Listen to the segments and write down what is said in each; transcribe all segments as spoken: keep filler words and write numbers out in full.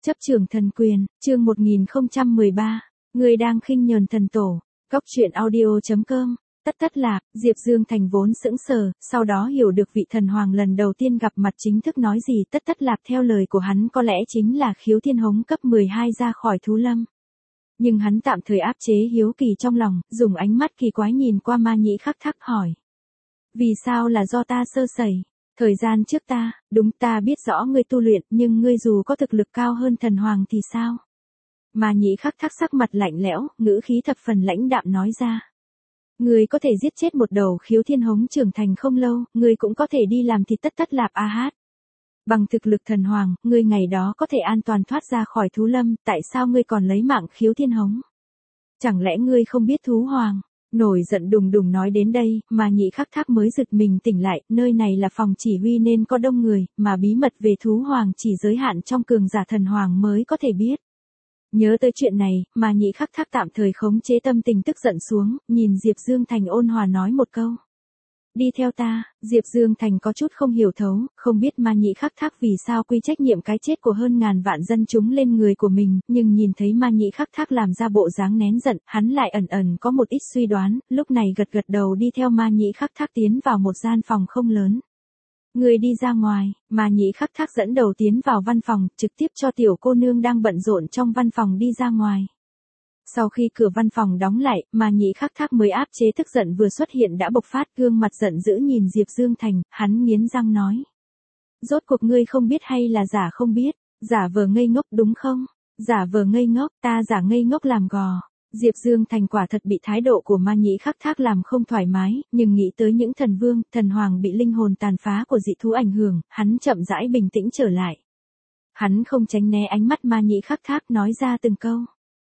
Chấp trường thần quyền, chương một nghìn không trăm mười ba, người đang khinh nhờn thần tổ. Góc truyện audio chấm com. Tất tất lạc, Diệp Dương Thành vốn sững sờ, sau đó hiểu được vị thần hoàng lần đầu tiên gặp mặt chính thức nói gì. Tất tất lạc theo lời của hắn có lẽ chính là khiếu thiên hống cấp mười hai ra khỏi thú lâm. Nhưng hắn tạm thời áp chế hiếu kỳ trong lòng, dùng ánh mắt kỳ quái nhìn qua Ma Nhĩ Khắc Thác hỏi. Vì sao là do ta sơ sẩy? Thời gian trước ta, đúng ta biết rõ ngươi tu luyện, nhưng ngươi dù có thực lực cao hơn thần hoàng thì sao? Ma Nhĩ Khắc Thác sắc mặt lạnh lẽo, ngữ khí thập phần lãnh đạm nói ra. Ngươi có thể giết chết một đầu khiếu thiên hống trưởng thành không lâu, ngươi cũng có thể đi làm thịt tất tất lạp a hát. Bằng thực lực thần hoàng, ngươi ngày đó có thể an toàn thoát ra khỏi thú lâm, tại sao ngươi còn lấy mạng khiếu thiên hống? Chẳng lẽ ngươi không biết thú hoàng? Nổi giận đùng đùng nói đến đây, Ma Nhĩ Khắc Thác mới giật mình tỉnh lại, nơi này là phòng chỉ huy nên có đông người, mà bí mật về thú hoàng chỉ giới hạn trong cường giả thần hoàng mới có thể biết. Nhớ tới chuyện này, Ma Nhĩ Khắc Thác tạm thời khống chế tâm tình tức giận xuống, nhìn Diệp Dương Thành ôn hòa nói một câu. Đi theo ta. Diệp Dương Thành có chút không hiểu thấu, không biết Ma Nhĩ Khắc Thác vì sao quy trách nhiệm cái chết của hơn ngàn vạn dân chúng lên người của mình, nhưng nhìn thấy Ma Nhĩ Khắc Thác làm ra bộ dáng nén giận, hắn lại ẩn ẩn có một ít suy đoán, lúc này gật gật đầu đi theo Ma Nhĩ Khắc Thác tiến vào một gian phòng không lớn. Người đi ra ngoài. Ma Nhĩ Khắc Thác dẫn đầu tiến vào văn phòng, trực tiếp cho tiểu cô nương đang bận rộn trong văn phòng đi ra ngoài. Sau khi cửa văn phòng đóng lại, Ma Nhĩ Khắc Thác mới áp chế tức giận vừa xuất hiện đã bộc phát, gương mặt giận dữ nhìn Diệp Dương Thành, hắn nghiến răng nói. Rốt cuộc ngươi không biết hay là giả không biết, giả vờ ngây ngốc đúng không? Giả vờ ngây ngốc, ta giả ngây ngốc làm gò. Diệp Dương Thành quả thật bị thái độ của Ma Nhĩ Khắc Thác làm không thoải mái, nhưng nghĩ tới những thần vương, thần hoàng bị linh hồn tàn phá của dị thú ảnh hưởng, hắn chậm rãi bình tĩnh trở lại. Hắn không tránh né ánh mắt Ma Nhĩ Khắc Thác nói ra từng câu.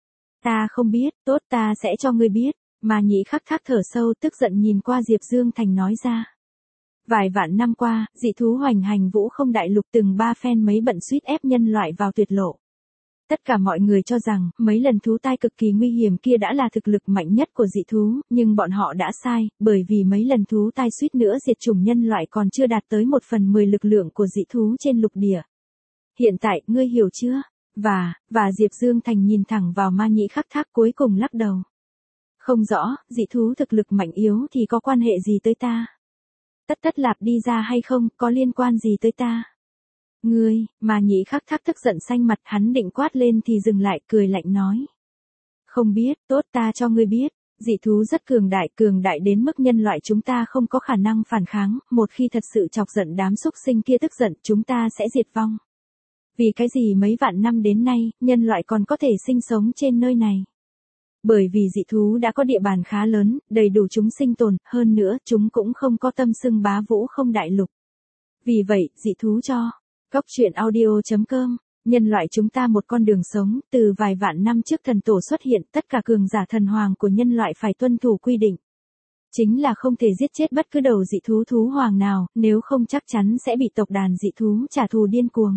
Ta không biết, tốt ta sẽ cho ngươi biết. Ma Nhĩ Khắc Thác thở sâu tức giận nhìn qua Diệp Dương Thành nói ra. Vài vạn năm qua, dị thú hoành hành vũ không đại lục từng ba phen mấy bận suýt ép nhân loại vào tuyệt lộ. Tất cả mọi người cho rằng, mấy lần thú tai cực kỳ nguy hiểm kia đã là thực lực mạnh nhất của dị thú, nhưng bọn họ đã sai, bởi vì mấy lần thú tai suýt nữa diệt chủng nhân loại còn chưa đạt tới một phần mười lực lượng của dị thú trên lục địa. Hiện tại, ngươi hiểu chưa? Và, và Diệp Dương Thành nhìn thẳng vào Ma Nhĩ Khắc Thác cuối cùng lắc đầu. Không rõ, dị thú thực lực mạnh yếu thì có quan hệ gì tới ta? Tất tất lạp đi ra hay không, có liên quan gì tới ta? Ngươi, Ma Nhĩ Khắc Thác tức giận xanh mặt, hắn định quát lên thì dừng lại, cười lạnh nói. Không biết, tốt ta cho ngươi biết, dị thú rất cường đại, cường đại đến mức nhân loại chúng ta không có khả năng phản kháng, một khi thật sự chọc giận đám súc sinh kia tức giận, chúng ta sẽ diệt vong. Vì cái gì mấy vạn năm đến nay, nhân loại còn có thể sinh sống trên nơi này? Bởi vì dị thú đã có địa bàn khá lớn, đầy đủ chúng sinh tồn, hơn nữa, chúng cũng không có tâm xưng bá vũ không đại lục. Vì vậy, dị thú cho. Góc truyện audio chấm com, nhân loại chúng ta một con đường sống, từ vài vạn năm trước thần tổ xuất hiện, tất cả cường giả thần hoàng của nhân loại phải tuân thủ quy định. Chính là không thể giết chết bất cứ đầu dị thú thú hoàng nào, nếu không chắc chắn sẽ bị tộc đàn dị thú trả thù điên cuồng.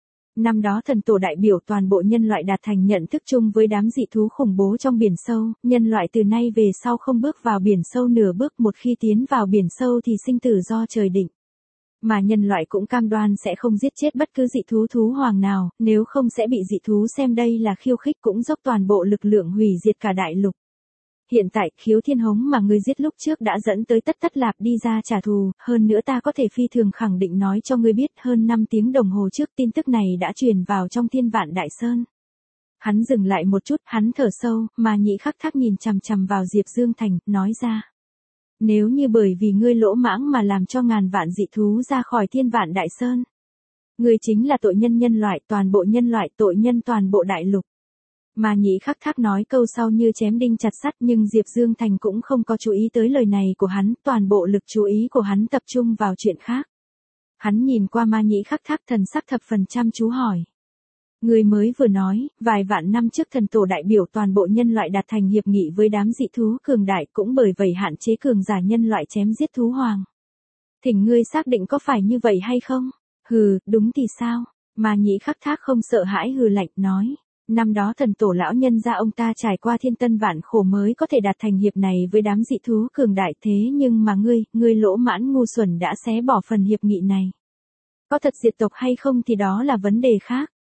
Năm đó thần tổ đại biểu toàn bộ nhân loại đạt thành nhận thức chung với đám dị thú khủng bố trong biển sâu, nhân loại từ nay về sau không bước vào biển sâu nửa bước, một khi tiến vào biển sâu thì sinh tử do trời định. Mà nhân loại cũng cam đoan sẽ không giết chết bất cứ dị thú thú hoàng nào, nếu không sẽ bị dị thú xem đây là khiêu khích, cũng dốc toàn bộ lực lượng hủy diệt cả đại lục. Hiện tại, khiếu thiên hống mà ngươi giết lúc trước đã dẫn tới tất tất lạp đi ra trả thù, hơn nữa ta có thể phi thường khẳng định nói cho ngươi biết, hơn năm tiếng đồng hồ trước tin tức này đã truyền vào trong Thiên Vạn Đại Sơn. Hắn dừng lại một chút, hắn thở sâu, Ma Nhĩ Khắc Thác nhìn chằm chằm vào Diệp Dương Thành, nói ra. Nếu như bởi vì ngươi lỗ mãng mà làm cho ngàn vạn dị thú ra khỏi Thiên Vạn Đại Sơn, ngươi chính là tội nhân nhân loại, toàn bộ nhân loại, tội nhân toàn bộ đại lục. Ma Nhĩ Khắc Thác nói câu sau như chém đinh chặt sắt, nhưng Diệp Dương Thành cũng không có chú ý tới lời này của hắn, toàn bộ lực chú ý của hắn tập trung vào chuyện khác. Hắn nhìn qua Ma Nhĩ Khắc Thác, thần sắc thập phần chăm chú hỏi. Người mới vừa nói, vài vạn năm trước thần tổ đại biểu toàn bộ nhân loại đạt thành hiệp nghị với đám dị thú cường đại, cũng bởi vậy hạn chế cường giả nhân loại chém giết thú hoàng. Thỉnh ngươi xác định có phải như vậy hay không? Hừ, đúng thì sao? Ma Nhĩ Khắc Thác không sợ hãi hừ lạnh nói. Năm đó thần tổ lão nhân gia ông ta trải qua thiên tân vạn khổ mới có thể đạt thành hiệp này với đám dị thú cường đại, thế nhưng mà ngươi, ngươi lỗ mãn ngu xuẩn đã xé bỏ phần hiệp nghị này. Có thật diệt tộc hay không thì đó là vấn đề khác.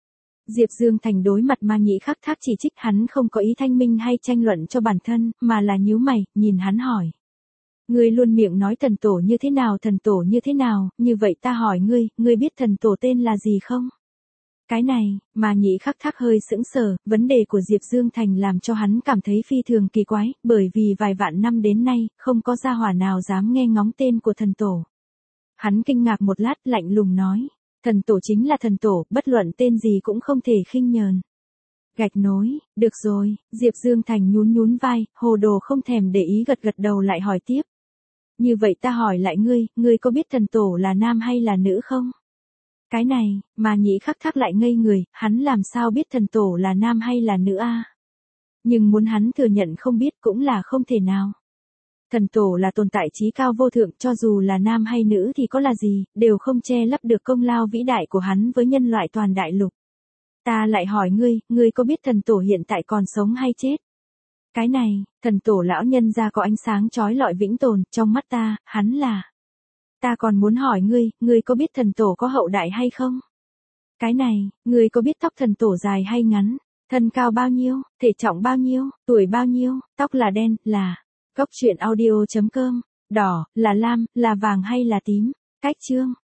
Diệp Dương Thành đối mặt Ma Nhĩ Khắc Thác chỉ trích hắn không có ý thanh minh hay tranh luận cho bản thân, mà là nhíu mày, nhìn hắn hỏi. Ngươi luôn miệng nói thần tổ như thế nào thần tổ như thế nào, như vậy ta hỏi ngươi, ngươi biết thần tổ tên là gì không? Cái này, Ma Nhĩ Khắc Thác hơi sững sờ, vấn đề của Diệp Dương Thành làm cho hắn cảm thấy phi thường kỳ quái, bởi vì vài vạn năm đến nay, không có gia hỏa nào dám nghe ngóng tên của thần tổ. Hắn kinh ngạc một lát, lạnh lùng nói, thần tổ chính là thần tổ, bất luận tên gì cũng không thể khinh nhờn. Gạch nối, được rồi, Diệp Dương Thành nhún nhún vai, hồ đồ không thèm để ý gật gật đầu lại hỏi tiếp. Như vậy ta hỏi lại ngươi, ngươi có biết thần tổ là nam hay là nữ không? Cái này, Ma Nhĩ Khắc Thác lại ngây người, hắn làm sao biết thần tổ là nam hay là nữ a? Nhưng muốn hắn thừa nhận không biết cũng là không thể nào. Thần tổ là tồn tại trí cao vô thượng, cho dù là nam hay nữ thì có là gì, đều không che lấp được công lao vĩ đại của hắn với nhân loại toàn đại lục. Ta lại hỏi ngươi, ngươi có biết thần tổ hiện tại còn sống hay chết? Cái này, thần tổ lão nhân gia có ánh sáng chói lọi vĩnh tồn, trong mắt ta, hắn là. Ta còn muốn hỏi ngươi, ngươi có biết thần tổ có hậu đại hay không? Cái này, ngươi có biết tóc thần tổ dài hay ngắn? Thân cao bao nhiêu, thể trọng bao nhiêu, tuổi bao nhiêu, tóc là đen, là. Góc truyện audio chấm com, đỏ, là lam, là vàng hay là tím? Cách chương.